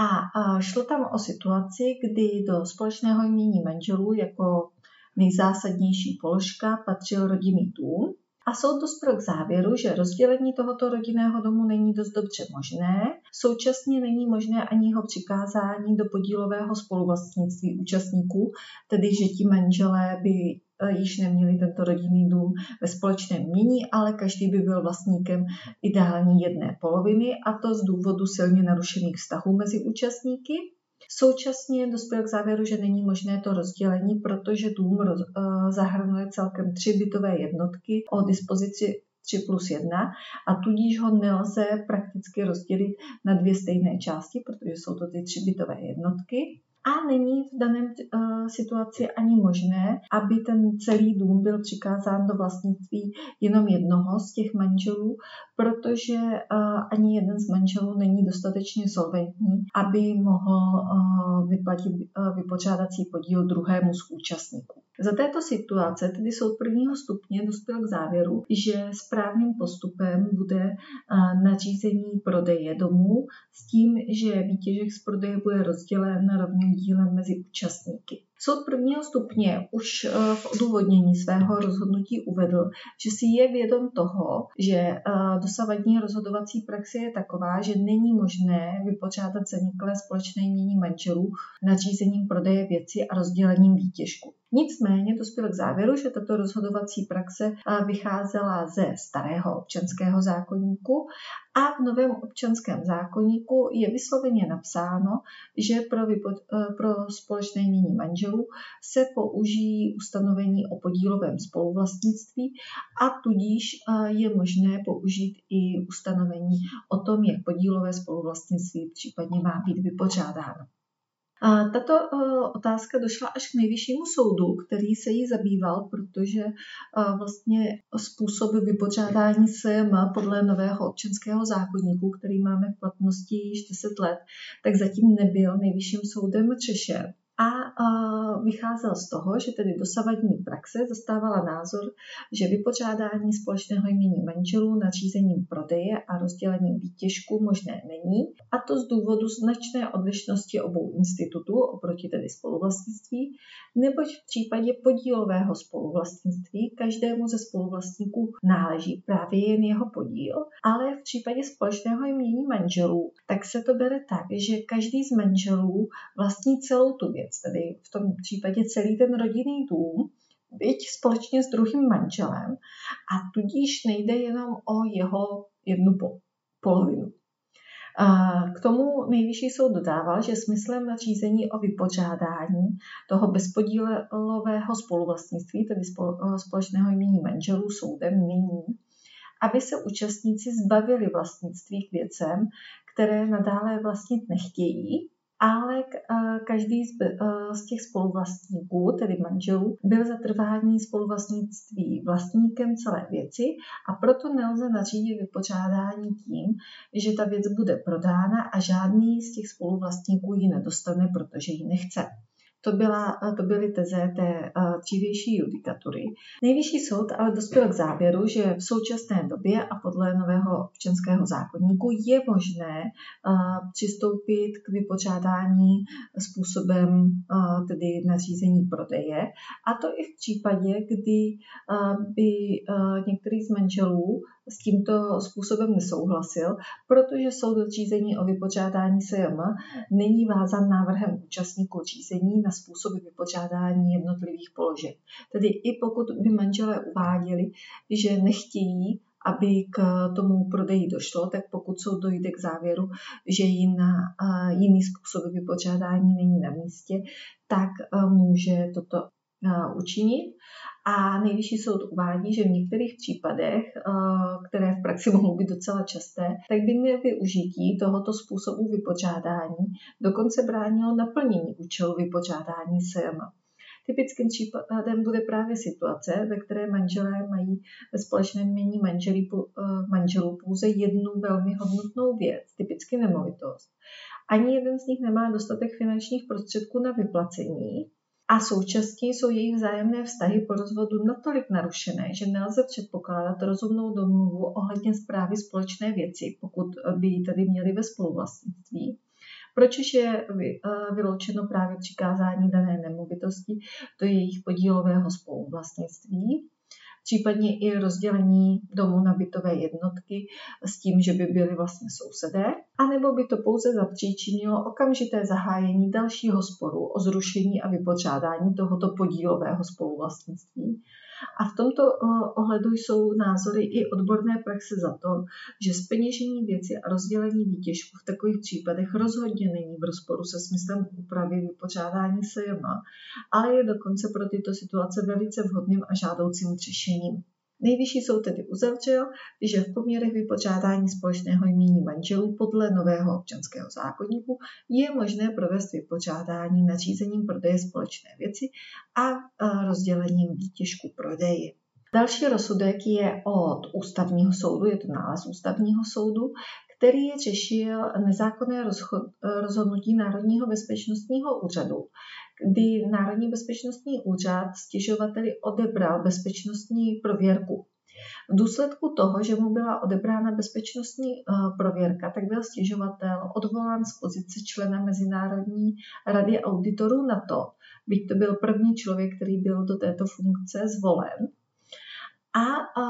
A šlo tam o situaci, kdy do společného jmění manželů jako nejzásadnější položka patřil rodinný dům. A soud dospěl k závěru, že rozdělení tohoto rodinného domu není dost dobře možné, současně není možné ani jeho přikázání do podílového spoluvlastnictví účastníků, tedy že ti manželé by již neměli tento rodinný dům ve společném jmění, ale každý by byl vlastníkem ideální jedné poloviny, a to z důvodu silně narušených vztahů mezi účastníky. Současně dospěl k závěru, že není možné to rozdělení, protože dům roz, uh, zahrnuje celkem tři bytové jednotky o dispozici tři plus jedna a tudíž ho nelze prakticky rozdělit na dvě stejné části, protože jsou to ty tři bytové jednotky. A není v daném uh, situaci ani možné, aby ten celý dům byl přikázán do vlastnictví jenom jednoho z těch manželů, protože uh, ani jeden z manželů není dostatečně solventní, aby mohl uh, vyplatit uh, vypořádací podíl druhému z účastníků. Za této situace tedy soud prvního stupně dospěl k závěru, že správným postupem bude uh, nařízení prodeje domu s tím, že výtěžek z prodeje bude rozdělen rovným dílem mezi účastníky. Soud prvního stupně už v odůvodnění svého rozhodnutí uvedl, že si je vědom toho, že dosavadní rozhodovací praxe je taková, že není možné vypořádat zaniklé společné jmění manželů nařízením prodeje věci a rozdělením výtěžku. Nicméně dospěl k závěru, že tato rozhodovací praxe vycházela ze starého občanského zákoníku a v novém občanském zákoníku je vysloveně napsáno, že pro, vypo- pro společné jmění manželů se použijí ustanovení o podílovém spoluvlastnictví a tudíž je možné použít i ustanovení o tom, jak podílové spoluvlastnictví případně má být vypořádáno. Tato otázka došla až k Nejvyššímu soudu, který se jí zabýval, protože vlastně způsob vypořádání S M podle nového občanského zákoníku, který máme v platnosti již deset let, tak zatím nebyl Nejvyšším soudem řešen. A vycházel z toho, že tedy dosavadní praxe zastávala názor, že vypořádání společného jmění manželů nařízením prodeje a rozdělením výtěžku možné není, a to z důvodu značné odlišnosti obou institutů oproti tedy spoluvlastnictví, neboť v případě podílového spoluvlastnictví každému ze spoluvlastníků náleží právě jen jeho podíl, ale v případě společného jmění manželů tak se to bere tak, že každý z manželů vlastní celou tu věc, tedy v tom případě celý ten rodinný dům, byť společně s druhým manželem, a tudíž nejde jenom o jeho jednu polovinu. K tomu Nejvyšší soud dodával, že smyslem řízení o vypořádání toho bezpodílového spoluvlastnictví, tedy společného jmění manželů soudem, není, aby se účastníci zbavili vlastnictví k věcem, které nadále vlastnit nechtějí, ale každý z těch spoluvlastníků, tedy manželů, byl za trvání spoluvlastnictví vlastníkem celé věci a proto nelze nařídit vypořádání tím, že ta věc bude prodána a žádný z těch spoluvlastníků ji nedostane, protože ji nechce. To, byla, to byly teze té dřívější judikatury. Nejvyšší soud ale dospěl k závěru, že v současné době a podle nového občanského zákoníku je možné přistoupit k vypořádání způsobem tedy nařízení prodeje, a to i v případě, kdy by některý z manželů s tímto způsobem nesouhlasil, protože soud řízení o vypořádání S M není vázan návrhem účastníků řízení na způsoby vypořádání jednotlivých položek. Tedy i pokud by manželé uváděli, že nechtějí, aby k tomu prodeji došlo, tak pokud soud dojde k závěru, že jiná, jiný způsob vypořádání není na místě, tak může toto učinit. A Nejvyšší soud uvádí, že v některých případech, které v praxi mohou být docela časté, tak by nevyužití tohoto způsobu vypořádání dokonce bránilo naplnění účelu vypořádání S M. Typickým případem bude právě situace, ve které manželé mají ve společném jmění manželů pouze jednu velmi hodnotnou věc, typicky nemovitost. Ani jeden z nich nemá dostatek finančních prostředků na vyplacení a současně jsou jejich vzájemné vztahy po rozvodu natolik narušené, že nelze předpokládat rozumnou domluvu ohledně správy společné věci, pokud by ji tedy měli ve spoluvlastnictví. Proč je vyloučeno právě přikázání dané nemovitosti do jejich podílového spoluvlastnictví, případně i rozdělení domu na bytové jednotky s tím, že by byly vlastně sousedé, anebo by to pouze zapříčinilo okamžité zahájení dalšího sporu o zrušení a vypořádání tohoto podílového spoluvlastnictví. A v tomto ohledu jsou názory i odborné praxe za to, že zpeněžení věci a rozdělení výtěžku v takových případech rozhodně není v rozporu se smyslem úpravy vypořádání S J M, ale je dokonce pro tyto situace velice vhodným a žádoucím řešením. Nejvyšší soud tedy uzavřel, že v poměrech vypořádání společného jmění manželů podle nového občanského zákoníku je možné provést vypořádání nařízením prodeje společné věci a rozdělením výtěžku prodeji. Další rozsudek je od ústavního soudu, je to nález ústavního soudu, který řešil nezákonné rozhodnutí Národního bezpečnostního úřadu, kdy Národní bezpečnostní úřad stěžovateli odebral bezpečnostní prověrku. V důsledku toho, že mu byla odebrána bezpečnostní prověrka, tak byl stěžovatel odvolán z pozice člena Mezinárodní rady auditorů NATO, byť to byl první člověk, který byl do této funkce zvolen. A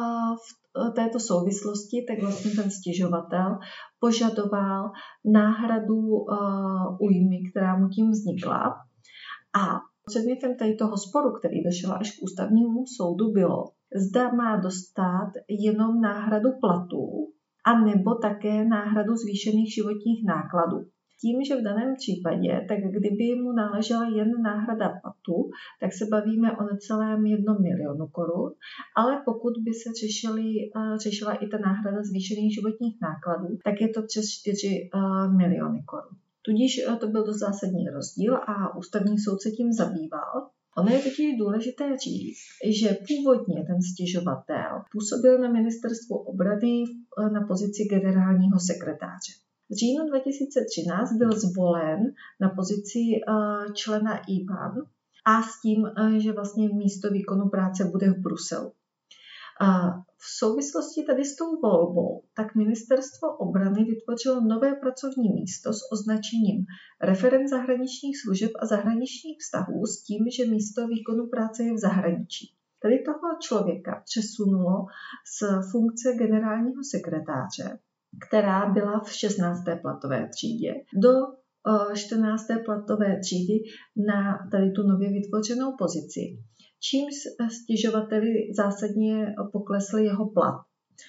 v této souvislosti tak vlastně ten stěžovatel požadoval náhradu újmy, která mu tím vznikla. A předmětem tohoto sporu, který došel až k ústavnímu soudu, bylo, zda má dostat jenom náhradu platů a nebo také náhradu zvýšených životních nákladů. Tím, že v daném případě, tak kdyby mu náležela jen náhrada platu, tak se bavíme o necelém jednom milionu korun, ale pokud by se řešili, řešila i ta náhrada zvýšených životních nákladů, tak je to přes čtyři miliony korun. Tudíž to byl dost zásadní rozdíl a ústavní soud se tím zabýval. Ono je totiž důležité říct, že původně ten stěžovatel působil na ministerstvu obrany na pozici generálního sekretáře. V říjnu dva tisíce třináct byl zvolen na pozici člena I B A N a s tím, že vlastně místo výkonu práce bude v Bruselu. V souvislosti tady s tou volbou, tak ministerstvo obrany vytvořilo nové pracovní místo s označením referent zahraničních služeb a zahraničních vztahů s tím, že místo výkonu práce je v zahraničí. Tady toho člověka přesunulo z funkce generálního sekretáře, která byla v šestnácté platové třídě, do čtrnácté platové třídy na tady tu nově vytvořenou pozici, čímž stěžovateli zásadně poklesl jeho plat.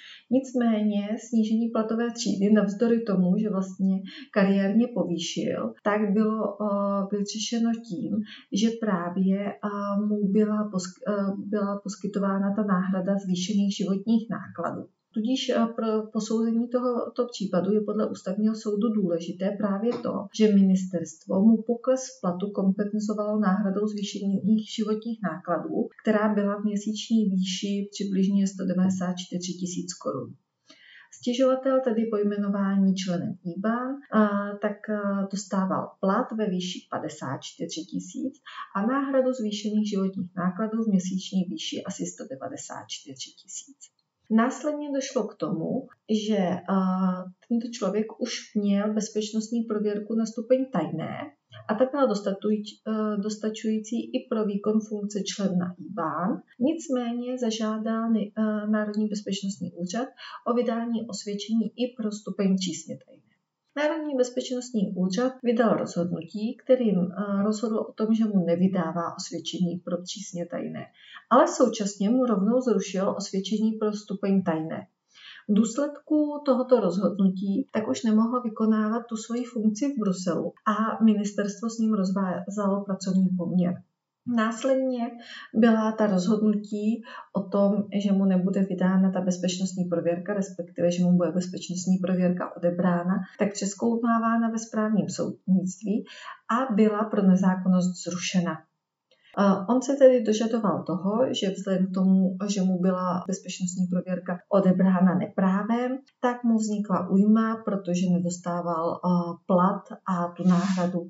Nicméně snížení platové třídy, navzdory tomu, že vlastně kariérně povýšil, tak bylo vyřešeno tím, že právě mu byla, posk- byla poskytována ta náhrada zvýšených životních nákladů. Tudíž pro posouzení tohoto případu je podle ústavního soudu důležité právě to, že ministerstvo mu pokles platu kompenzovalo náhradou zvýšených životních nákladů, která byla v měsíční výši přibližně sto devadesát čtyři tisíc korun. Stěžovatel, tedy po jmenování členem I B A N, tak dostával plat ve výši padesát čtyři tisíc a náhradu zvýšených životních nákladů v měsíční výši asi sto devadesát čtyři tisíc. Následně došlo k tomu, že uh, tento člověk už měl bezpečnostní prověrku na stupeň tajné a ta byla uh, dostačující i pro výkon funkce člena I B A N. Nicméně zažádal uh, Národní bezpečnostní úřad o vydání osvědčení i pro stupeň přísně tajné. Národní bezpečnostní úřad vydal rozhodnutí, kterým rozhodl o tom, že mu nevydává osvědčení pro přísně tajné, ale současně mu rovnou zrušil osvědčení pro stupeň tajné. V důsledku tohoto rozhodnutí tak už nemohlo vykonávat tu svoji funkci v Bruselu a ministerstvo s ním rozvázalo pracovní poměr. Následně byla ta rozhodnutí o tom, že mu nebude vydána ta bezpečnostní prověrka, respektive, že mu bude bezpečnostní prověrka odebrána, tak přezkoumávána ve správním soudnictví a byla pro nezákonnost zrušena. On se tedy dožadoval toho, že vzhledem k tomu, že mu byla bezpečnostní prověrka odebrána neprávem, tak mu vznikla újma, protože nedostával plat a tu náhradu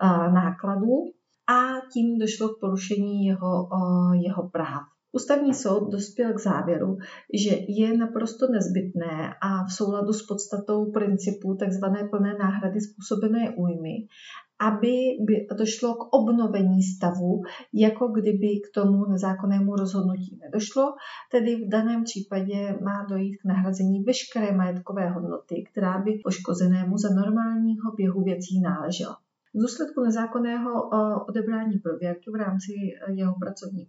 nákladů a tím došlo k porušení jeho, jeho práv. Ústavní soud dospěl k závěru, že je naprosto nezbytné a v souladu s podstatou principu tzv. Plné náhrady způsobené újmy, aby došlo k obnovení stavu, jako kdyby k tomu nezákonnému rozhodnutí nedošlo, tedy v daném případě má dojít k nahrazení veškeré majetkové hodnoty, která by poškozenému za normálního běhu věcí náležela. V důsledku nezákonného odebrání prověrky v rámci jeho pracovní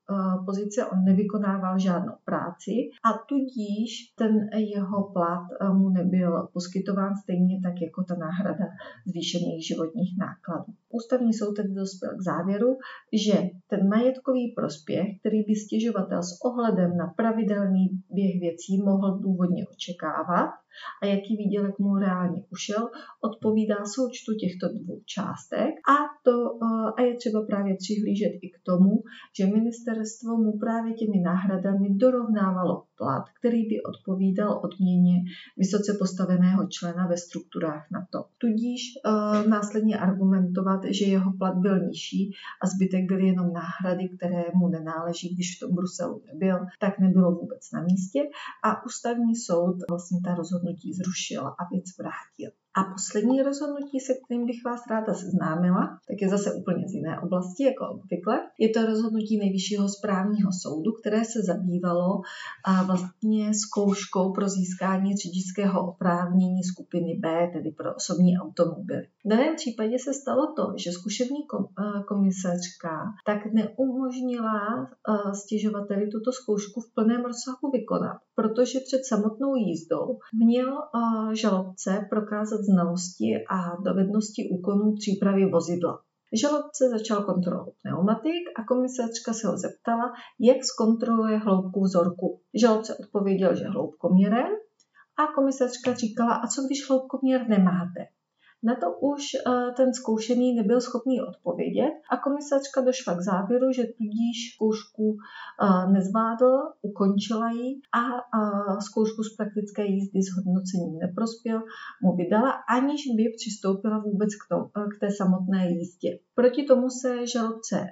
pozice on nevykonával žádnou práci a tudíž ten jeho plat mu nebyl poskytován stejně tak jako ta náhrada zvýšených životních nákladů. Ústavní soud tedy dospěl k závěru, že ten majetkový prospěch, který by stěžovatel s ohledem na pravidelný běh věcí mohl důvodně očekávat a jaký výdělek mu reálně ušel, odpovídá součtu těchto dvou částek a, to, a je třeba právě přihlížet i k tomu, že ministerstvo mu právě těmi náhradami dorovnávalo plat, který by odpovídal odměně vysoce postaveného člena ve strukturách NATO. Tudíž e, následně argumentovat, že jeho plat byl nižší a zbytek byl jenom náhrady, které mu nenáleží, když v tom Bruselu nebyl, tak nebylo vůbec na místě a ústavní soud vlastně ta rozhodnutí zrušil a věc vrátil. A poslední rozhodnutí, se kterým bych vás ráda seznámila, tak je zase úplně z jiné oblasti, jako obvykle. Je to rozhodnutí Nejvyššího správního soudu, které se zabývalo a vlastně zkouškou pro získání řidičského oprávnění skupiny B, tedy pro osobní automobily. V daném případě se stalo to, že zkušební komisařka tak neumožnila stěžovateli tuto zkoušku v plném rozsahu vykonat, protože před samotnou jízdou měl žalobce prokázat znalosti a dovednosti úkonů přípravy vozidla. Žalobce začal kontrolovat pneumatik a komisařka se ho zeptala, jak zkontroluje hloubku vzorku. Žalobce odpověděl, že hloubkoměrem a komisařka říkala, a co když hloubkoměr nemáte? Na to už ten zkoušený nebyl schopný odpovědět a komisařka došla k závěru, že tudíž zkoušku nezvládl, ukončila ji a zkoušku z praktické jízdy s hodnocením neprospěl, mu vydala, aniž by přistoupila vůbec k, tomu, k té samotné jízdě. Proti tomu se žalobce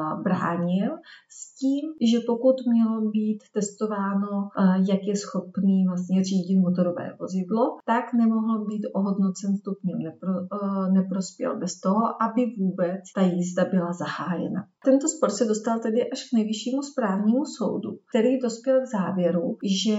bránil s tím, že pokud mělo být testováno, jak je schopný vlastně řídit motorové vozidlo, tak nemohl být ohodnocen stupněm nepro, neprospěl bez toho, aby vůbec ta jízda byla zahájena. Tento spor se dostal tedy až k Nejvyššímu správnímu soudu, který dospěl k závěru, že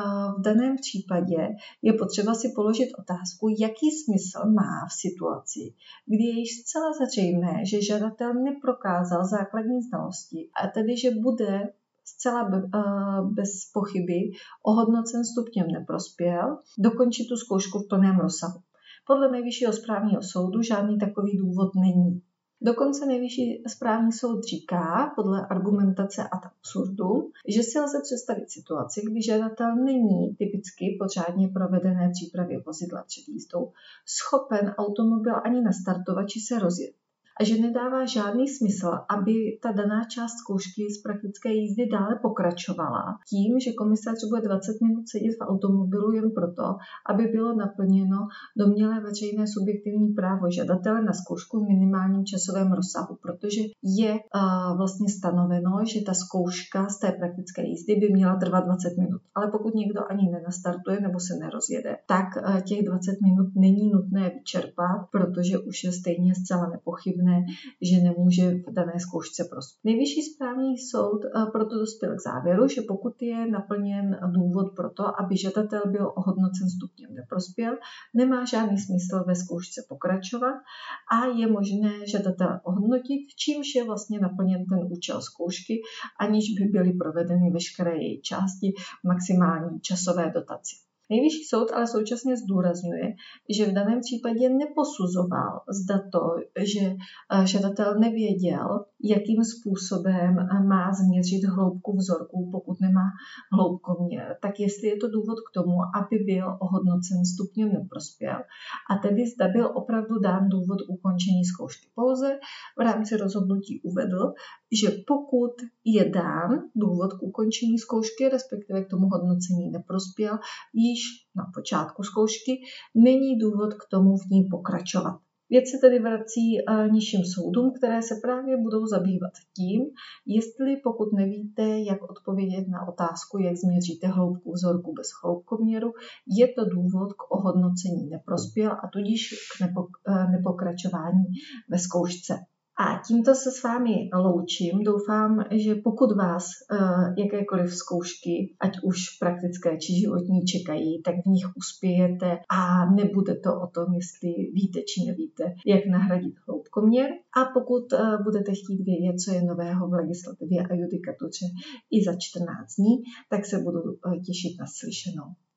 v daném případě je potřeba si položit otázku, jaký smysl má v situaci, kdy je již zcela zřejmé, že žadatel neprokázal základní znalosti a tedy, že bude zcela bez pochyby ohodnocen stupněm neprospěl, dokončit tu zkoušku v plném rozsahu. Podle Nejvyššího správního soudu žádný takový důvod není. Dokonce Nejvyšší správní soud říká, podle argumentace ad absurdum, že si lze představit situaci, kdy žadatel není typicky po řádně provedené přípravě vozidla před jízdou schopen automobil ani nastartovat či se rozjet. A že nedává žádný smysl, aby ta daná část zkoušky z praktické jízdy dále pokračovala tím, že komisař bude dvacet minut sedět v automobilu jen proto, aby bylo naplněno domnělé veřejné subjektivní právo žadatele na zkoušku v minimálním časovém rozsahu, protože je uh, vlastně stanoveno, že ta zkouška z té praktické jízdy by měla trvat dvacet minut. Ale pokud někdo ani nenastartuje nebo se nerozjede, tak uh, těch dvacet minut není nutné vyčerpat, protože už je stejně zcela nepochybné, že nemůže v dané zkoušce prospět. Nejvyšší správní soud proto dospěl k závěru, že pokud je naplněn důvod pro to, aby žadatel byl ohodnocen stupněm neprospěl, nemá žádný smysl ve zkoušce pokračovat a je možné žadatele ohodnotit, čímž je vlastně naplněn ten účel zkoušky, aniž by byly provedeny veškeré její části v maximální časové dotaci. Nejvyšší soud ale současně zdůrazňuje, že v daném případě neposuzoval, zda to, že žadatel nevěděl, jakým způsobem má změřit hloubku vzorků, pokud nemá hloubkoměr, tak jestli je to důvod k tomu, aby byl ohodnocen stupněm neprospěl. A tedy zda byl opravdu dán důvod ukončení zkoušky. Pouze v rámci rozhodnutí uvedl, že pokud je dán důvod k ukončení zkoušky, respektive k tomu hodnocení neprospěl, již na počátku zkoušky není důvod k tomu v ní pokračovat. Věc se tedy vrací nižším soudům, které se právě budou zabývat tím, jestli pokud nevíte, jak odpovědět na otázku, jak změříte hloubku vzorku bez hloubkoměru, je to důvod k ohodnocení neprospěl a tudíž k nepokračování ve zkoušce. A tímto se s vámi loučím. Doufám, že pokud vás uh, jakékoliv zkoušky, ať už praktické či životní, čekají, tak v nich uspějete a nebude to o tom, jestli víte či nevíte, jak nahradit hloubkoměr. A pokud uh, budete chtít vědět, co je nového v legislativě a judikatuře i za čtrnáct dní, tak se budu uh, těšit na slyšenou.